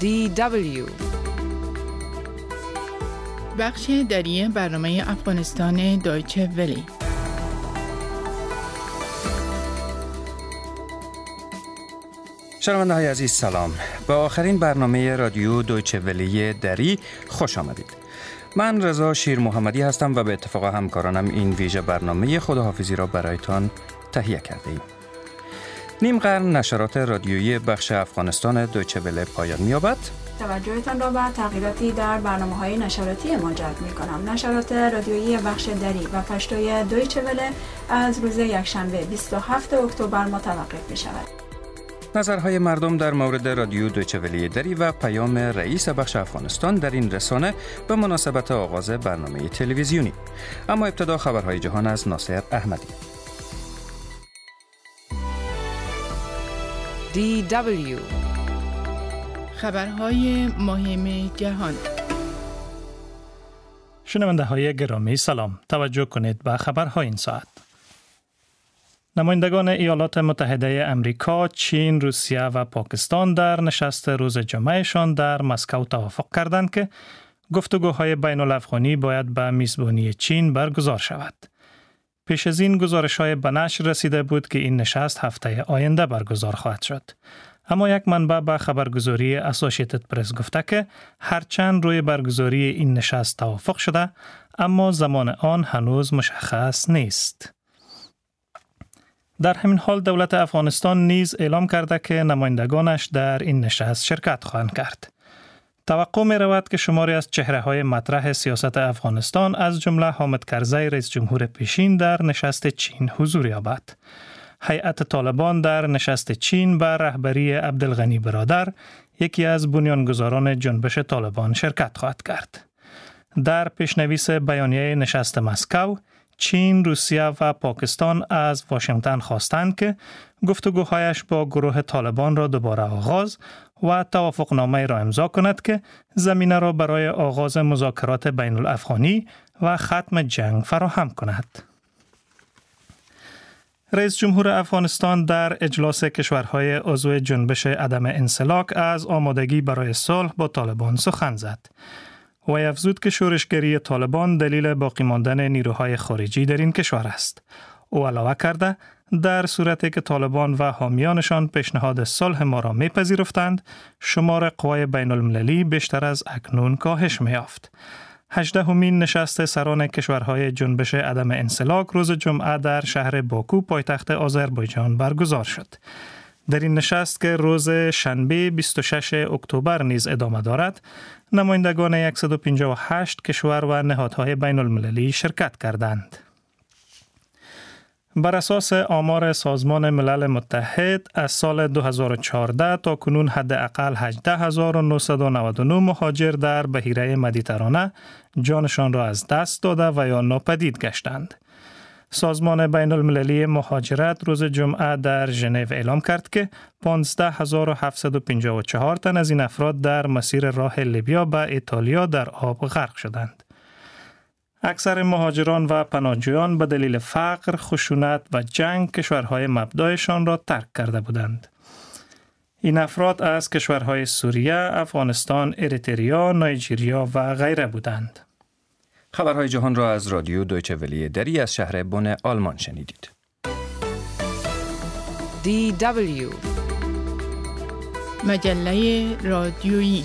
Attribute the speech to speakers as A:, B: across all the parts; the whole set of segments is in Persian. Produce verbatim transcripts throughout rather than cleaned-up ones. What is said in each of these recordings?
A: دی دبلیو
B: بخش دری برنامه افغانستان دایچه ولی.
C: شنونده های عزیز سلام. به آخرین برنامه رادیو دویچه ولی دری خوش آمدید. من رضا شیر محمدی هستم و به اتفاق همکارانم این ویژه برنامه خداحافظی را برایتان تهیه کرده ایم. نیم قرن نشرات رادیویی بخش افغانستان دویچه ولی پایان می‌یابد.
D: توجهتان را به تغییراتی در برنامه‌های نشراتی ما جلب می‌کنم. نشرات رادیویی بخش دری و پشتوی دویچه ولی از روز یکشنبه بیست و هفتم اکتبر متوقف می‌شود.
C: نظرهای مردم در مورد رادیو دویچه ولی دری و پیام رئیس بخش افغانستان در این رسانه به مناسبت آغاز برنامه تلویزیونی. اما ابتدا خبرهای جهان از ناصر احمدی.
A: دی دبلیو
B: خبرهای مهم جهان.
E: شنونده های گرامی سلام. توجه کنید به خبرهای این ساعت. نمایندگان ایالات متحده امریکا، چین، روسیه و پاکستان در نشست روز جمعهشان در مسکو توافق کردند که گفتگوهای بین الافغانی باید به میزبانی چین برگزار شود. پیش از این گزارش‌های به نشر رسیده بود که این نشست هفته آینده برگزار خواهد شد. اما یک منبع به خبرگزاری اسوسییتد پرس گفته که هرچند روی برگزاری این نشست توافق شده، اما زمان آن هنوز مشخص نیست. در همین حال دولت افغانستان نیز اعلام کرده که نمایندگانش در این نشست شرکت خواهند کرد. توقع می رود که شماری از چهره‌های مطرح سیاست افغانستان از جمله حامد کرزی رئیس جمهور پیشین در نشست چین حضور یابد. هیئت طالبان در نشست چین به رهبری عبدالغنی برادر، یکی از بنیانگذاران جنبش طالبان، شرکت خواهد کرد. در پیشنویس بیانیه نشست مسکو، چین، روسیه و پاکستان از واشنگتن خواستند که گفتگوهایش با گروه طالبان را دوباره آغاز و توافقنامه را امضا کند که زمینه را برای آغاز مذاکرات بین الافغانی و ختم جنگ فراهم کند. رئیس جمهور افغانستان در اجلاس کشورهای عضو جنبش عدم انسلاک از آمادگی برای صلح با طالبان سخن زد. و افزود که شورشگری طالبان دلیل باقی ماندن نیروهای خارجی در این کشور است. او علاوه کرده در صورتی که طالبان و حامیانشان پیشنهاد صلح ما را میپذیرفتند، شمار قوای بین المللی بیشتر از اکنون کاهش می‌یافت. هجدهمین نشست سران کشورهای جنبش عدم انسلاک روز جمعه در شهر باکو پایتخت آذربایجان برگزار شد. در این نشست که روز شنبه بیست و ششم اکتبر نیز ادامه دارد، نمایندگان صد و پنجاه و هشت کشور و نهادهای بین المللی شرکت کردند. بر اساس آمار سازمان ملل متحد از سال دو هزار و چهارده تا کنون حداقل هجده هزار و نهصد و نود و نه مهاجر در بحیره مدیترانه جانشان را از دست داده و یا ناپدید گشتند. سازمان بین المللی مهاجرت روز جمعه در ژنو اعلام کرد که پانزده هزار و هفتصد و پنجاه و چهار تن از این افراد در مسیر راه لیبیا به ایتالیا در آب غرق شدند. اکثر مهاجران و پناهجویان به دلیل فقر، خشونت و جنگ کشورهای مبدأشان را ترک کرده بودند. این افراد از کشورهای سوریه، افغانستان، اریتریا، نایجریا و غیره بودند.
C: خبرهای جهان را از رادیو دویچه ولی دری از شهر بن آلمان شنیدید.
A: دی دبلیو
B: مجله رادیویی.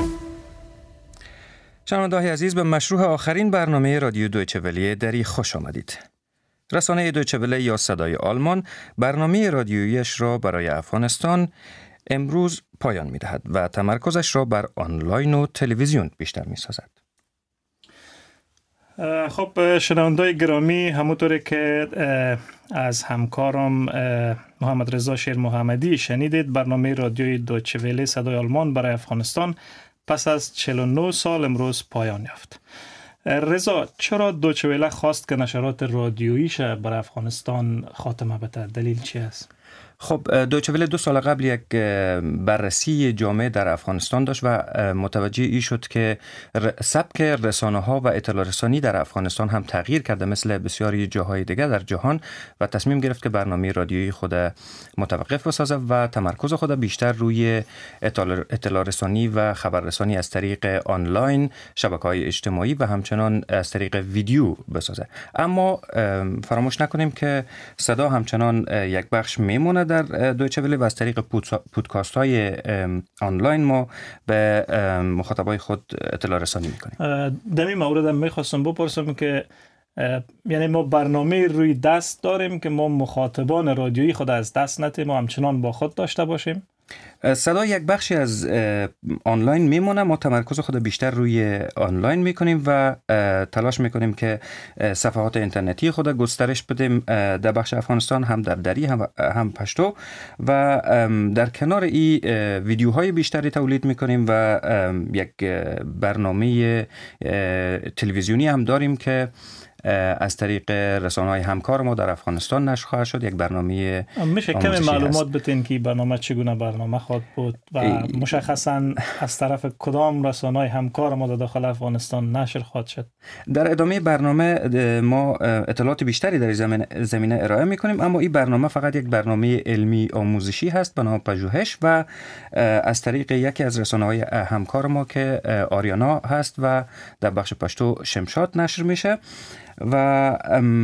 C: شنونده های عزیز، به مشروع آخرین برنامه رادیو دویچه ولی دری خوش آمدید. رسانه دویچه ولی یا صدای آلمان برنامه رادیوییش را برای افغانستان امروز پایان می دهد و تمرکزش را بر آنلاین و تلویزیون بیشتر می سازد.
E: خب شنوندای گرامی، همونطوری که از همکارم محمد رضا شیر محمدی شنیدید، برنامه رادیوی دویچه ولی صدای آلمان برای افغانستان پس از چهل و نه سال امروز پایان یافت. رضا، چرا دویچه ولی خواست که نشرات رادیوییش برای افغانستان خاتمه بده؟ دلیل چی است؟
C: خب دویچه وله دو سال قبل یک بررسی جامع در افغانستان داشت و متوجه ای شد که سبک رسانه ها و اطلاع رسانی در افغانستان هم تغییر کرده مثل بسیاری جاهای دیگر در جهان و تصمیم گرفت که برنامه رادیویی خود متوقف بسازه و تمرکز خود بیشتر روی اطلاع رسانی و خبررسانی از طریق آنلاین، شبکه‌های اجتماعی و همچنان از طریق ویدیو بسازه. اما فراموش نکنیم که صدا همچنان یک بخش میمونه در دویچه وله و از طریق پودکاست های آنلاین ما به مخاطبای خود اطلاع رسانی میکنیم.
E: در این مورد هم میخواستم بپرسم که یعنی ما برنامه روی دست داریم که ما مخاطبان رادیویی خود از دست ندیم و همچنان با خود داشته باشیم؟
C: صدا یک بخشی از آنلاین میمونه. ما تمرکز خود بیشتر روی آنلاین میکنیم و تلاش میکنیم که صفحات اینترنتی خود گسترش بدیم در بخش افغانستان، هم در دری هم, هم پشتو، و در کنار ای ویدیوهای بیشتری تولید میکنیم و یک برنامه تلویزیونی هم داریم که از طریق رسانه‌های همکار ما در افغانستان نشر خواهد شد. یک برنامه
E: میشه کمی معلومات بدین که برنامه چگونه برنامه خواهد بود و مشخصاً از طرف کدام رسانه‌های همکار ما در داخل افغانستان نشر خواهد شد؟ در
C: ادامه برنامه ما اطلاعات بیشتری در زمینه زمینه ارائه می‌کنیم، اما این برنامه فقط یک برنامه علمی آموزشی هست به نام پژوهش و از طریق یکی از رسانه‌های همکار ما که آریانا هست و در بخش پشتو شمشاد نشر میشه و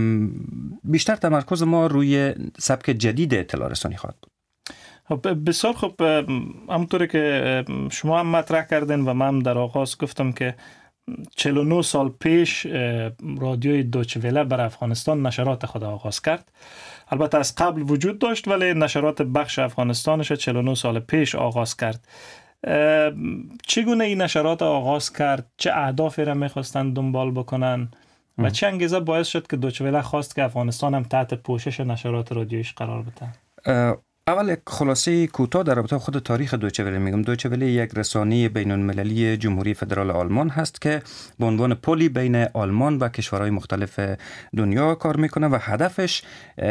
C: بیشتر تمرکز ما روی سبک جدید اطلاع رسانی خواهد بود.
E: بسیار خوب. همونطوری که شما هم مطرح کردین و من هم در آغاز گفتم که چهل و نه سال پیش رادیوی دویچه وله بر افغانستان نشرات خود آغاز کرد. البته از قبل وجود داشت ولی نشرات بخش افغانستانش چهل و نه سال پیش آغاز کرد. چگونه این نشرات آغاز کرد؟ چه اهدافی را می‌خواستند دنبال بکنن و چه انگیزه باعث شد که دویچه وله خواست که افغانستان هم تحت پوشش نشرات رادیویش قرار بده؟
C: اول یک خلاصه کوتاه در رابطه خود تاریخ دویچه وله میگم. دویچه وله یک رسانه بین‌المللی جمهوری فدرال آلمان هست که به عنوان پلی بین آلمان و کشورهای مختلف دنیا کار میکنه و هدفش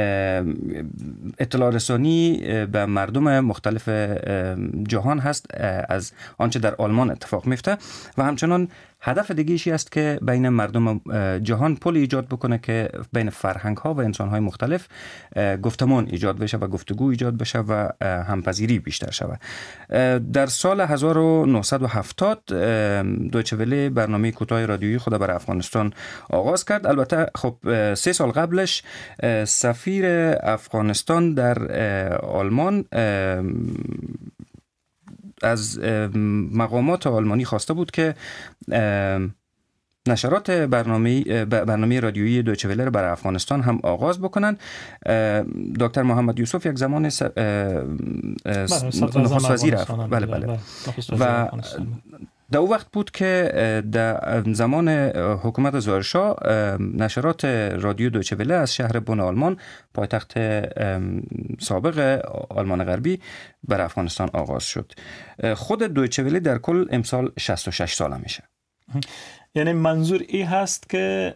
C: اطلاع رسانی به مردم مختلف جهان هست از آنچه در آلمان اتفاق میفته و همچنان هدف دیگه‌ایشی است که بین مردم جهان پل ایجاد بکنه که بین فرهنگ‌ها و انسان‌های مختلف گفتمان ایجاد بشه و گفتگو ایجاد بشه و همپذیری بیشتر شود. در سال هزار و نهصد و هفتاد دویچه وله برنامه کوتاه رادیویی خود برای افغانستان آغاز کرد. البته خب سه سال قبلش سفیر افغانستان در آلمان از مقامات آلمانی خواسته بود که نشرات برنامه برنامه رادیویی دویچه وله را برای افغانستان هم آغاز بکنن. دکتر محمد یوسف یک زمان نخست وزیر بله بله و در او وقت بود که در زمان حکومت ظاهرشاه نشرات رادیو دویچه وله از شهر بن آلمان، پایتخت سابق آلمان غربی، بر افغانستان آغاز شد. خود دویچه وله در کل امسال شصت و شش ساله میشه.
E: یعنی منظور این هست که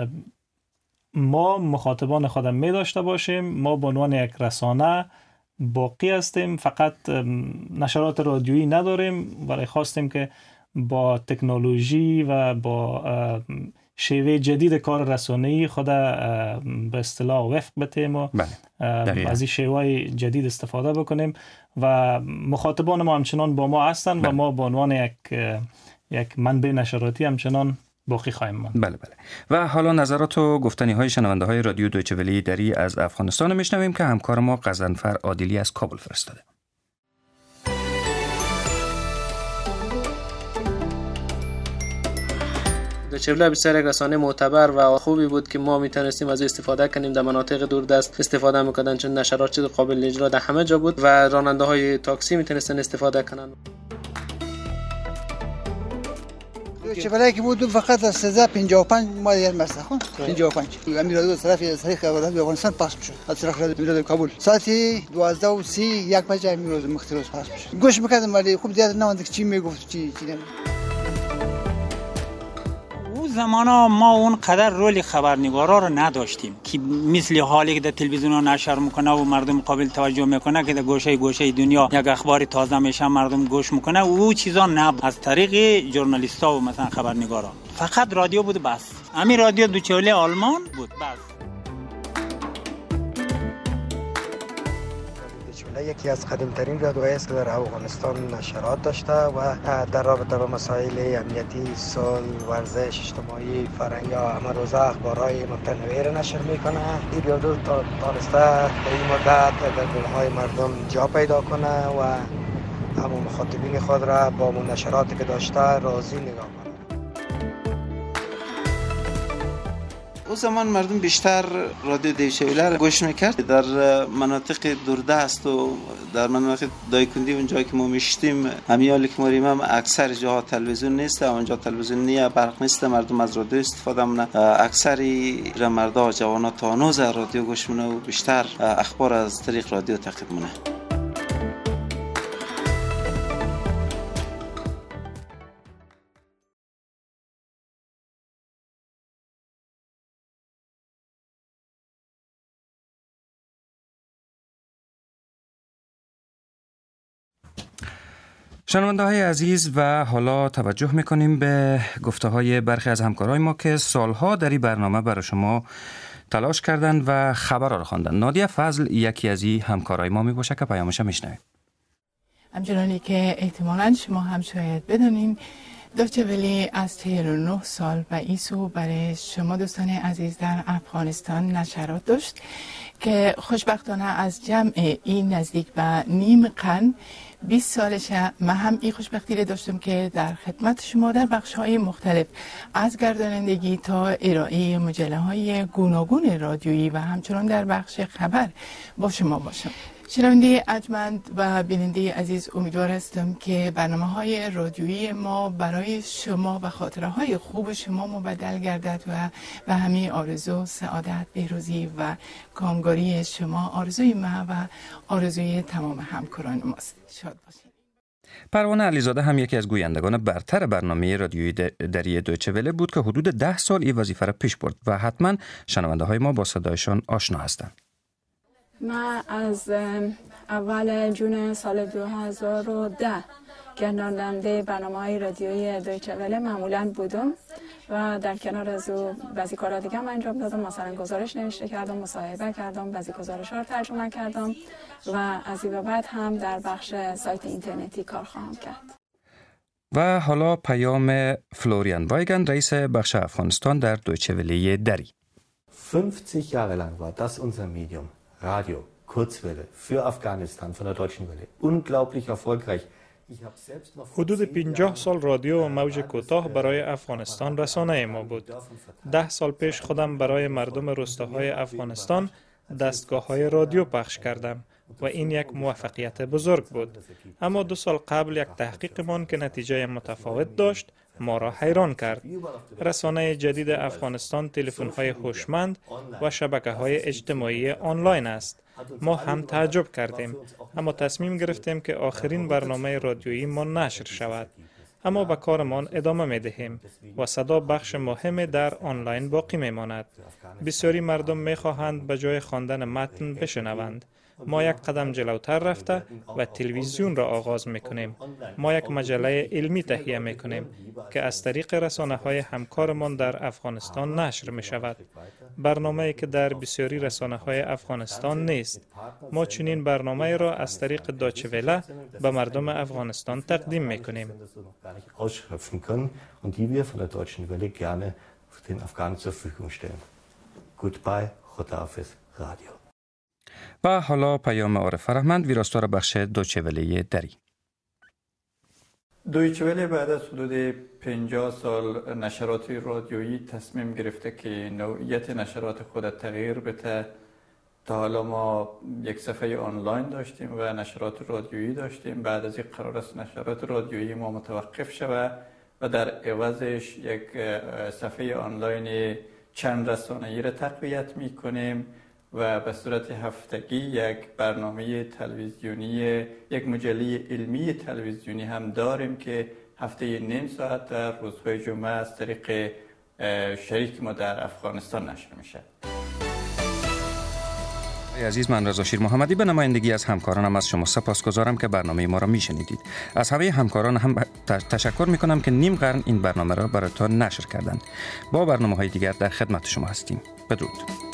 E: ما مخاطبان خودم می داشته باشیم، ما به عنوان یک رسانه باقی هستیم، فقط نشرات رادیویی نداریم ولی خواستیم که با تکنولوژی و با شیوه جدید کار رسانه‌ای خود به اصطلاح وفق بتیم و از این شیوه جدید استفاده بکنیم و مخاطبان ما همچنان با ما هستن و ما به عنوان یک یک منبع نشراتی همچنان باقی خواهیم ماند.
C: بله بله. و حالا نظرات و گفتنی های شنونده های رادیو دویچه وله دری از افغانستان میشنویم که همکار ما غضنفر عادلی از کابل فرستاده.
F: دویچه وله بسیار یک رسانه معتبر و خوبی بود که ما میتونستیم از استفاده کنیم. در مناطق دوردست استفاده میکردن چون نشرات چیز قابل اجرا در همه جا بود و راننده های تاکسی میتونستن استفاده کنن.
G: دویچه وله که بود فقط از سیزده پنجاه و پنج ما دیگر مرسخون پنجاه و پنج امیر رادیو از طرف از طریق افغانستان پخش میشد، از طریق رادیو کابل ساعت دوازده و سی یک بجه امیر مختلف پخش میشد. گوش میکردم ولی خوب دیگر نمونده که چی میگفت چی چی نمیگفت.
H: زمانا ما اون قدر رول خبرنگارا رو نداشتیم که مثل حالی که در تلویزیون ها نشر میکنه و مردم قابل توجه میکنه که در گوشه گوشه دنیا یک اخبار تازه میشه مردم گوش میکنه و او چیزا نبود. از طریق ژورنالیستا و مثلا خبرنگارا فقط رادیو بود بس. همین رادیو دویچه وله آلمان بود بس.
I: یکی از قدیمترین رادیوهایی است که در افغانستان نشرات داشته و در رابطه با مسائل امنیتی، صلح، ورزش، اجتماعی، فرهنگی یا همه روزه اخبارهای متنوعی را نشر میکنه. این رادیو تانسته در این مدت در دلهای مردم جا پیدا کنه و همون مخاطبین خود را با نشراتی که داشته راضی نگاه کنه.
J: او زمان مردم بیشتر رادیو دویچه وله را گوش میکرد. در مناطق دوردست و در مناطق دایکندی اونجا که ما میشتیم همیالی که ماریم هم اکثر جاها تلویزیون نیست، اونجا تلویزیون نیه، برق نیست، مردم از رادیو استفاده مونه. اکثری را مردا جوانا تا هنوز رادیو گوش مونه و بیشتر اخبار از طریق رادیو تعقیب مونه.
C: شنونده های عزیز و حالا توجه میکنیم به گفته های برخی از همکارای ما که سالها در این برنامه برای شما تلاش کردند و خبرها را خواندند. نادیه فضل یکی از این همکارای ما می باشه که پیامش میشنویم.
B: همچنانی که احتمالاً شما هم شاید بدونین دویچه وله از چهل و نه سال و ایسو برای شما دوستان عزیز در افغانستان نشرات داشت که خوشبختانه از جمع این نزدیک به نیم قرن بیست سالشه. من هم این خوشبختی رو داشتم که در خدمت شما در بخش‌های مختلف از گردانندگی تا ارائه مجله‌های گوناگون رادیویی و همچنان در بخش خبر با شما باشم. شنونده ارجمند و بیننده عزیز، امیدوار هستم که برنامه‌های رادیویی ما برای شما و خاطره‌های خوب شما مبدل گردد و به همین آرزو، سعادت، پیروزی و کامگاری شما آرزوی من و آرزوی تمام همکاران ماست. شاد باشید.
C: پروانه علیزاده هم یکی از گویندگان برتر برنامه رادیویی دری دویچه وله بود که حدود ده سال این وظیفه را پیش برد و حتما شنونده های ما با صدایشان آشنا هستند.
D: من از اول جون سال دو هزار و ده گرداننده برنامه‌های رادیویی دویچه وله معمولاً بودم و در کنار از او بعضی کارا دیگه هم انجام دادم. مثلا گزارش نوشته کردم، مصاحبه کردم، بعضی گزارش‌ها رو ترجمه کردم و از این بعد هم در بخش سایت اینترنتی کار خواهم کرد.
C: و حالا پیام فلوریان وایگن، رئیس بخش افغانستان در دویچه وله دری.
K: fünfzig Jahre lang war das unser Medium, Radio, Kurzwelle, für Afghanistan von der Deutschen Welle. Unglaublich erfolgreich.
E: حدود پنجاه سال رادیو و موج کوتاه برای افغانستان رسانه ما بود. ده سال پیش خودم برای مردم روستاهای افغانستان دستگاه های رادیو پخش کردم و این یک موفقیت بزرگ بود. اما دو سال قبل یک تحقیقمان که نتیجه متفاوت داشت ما را حیران کرد. رسانه جدید افغانستان تلفن‌های هوشمند و شبکه‌های اجتماعی آنلاین است. ما هم تعجب کردیم، اما تصمیم گرفتیم که آخرین برنامه رادیویی ما نشر شود. اما به کارمان ادامه می دهیم و صدا بخش مهم در آنلاین باقی می ماند. بسیاری مردم می خواهند به جای خواندن متن بشنوند. ما یک قدم جلوتر رفته و تلویزیون را آغاز می کنیم. ما یک مجله علمی تهیه می کنیم که از طریق رسانه های همکارمان در افغانستان نشر می شود. برنامه‌ای که در بسیاری رسانه های افغانستان نیست. ما چنین برنامه را از طریق دویچه وله به مردم افغانستان تقدیم می کنیم.
C: و حالا پیام عارف فرهمند، ویراستار بخش دویچه وله دری.
L: دویچه وله بعد از حدود پنجاه سال نشرات رادیویی تصمیم گرفته که نوعیت نشرات خود تغییر بده. تا حالا ما یک صفحه آنلاین داشتیم و نشرات رادیویی داشتیم. بعد از این قرار است نشرات رادیویی ما متوقف شود و در عوضش یک صفحه آنلاین چند رسانه‌ای را تقویت می‌کنیم و به صورت هفتگی یک برنامه تلویزیونی، یک مجله علمی تلویزیونی هم داریم که هفته نیم ساعت در روزهای جمعه از طریق شریک ما در افغانستان نشر میشه.
C: عزیز، من رضا شیر محمدی به نمایندگی از همکارانم از شما سپاسگزارم که برنامه ما را میشنیدید. از همه همکاران هم تشکر میکنم که نیم قرن این برنامه را براتون نشر کردند. با برنامه‌های دیگر در خدمت شما هستیم. بدرود.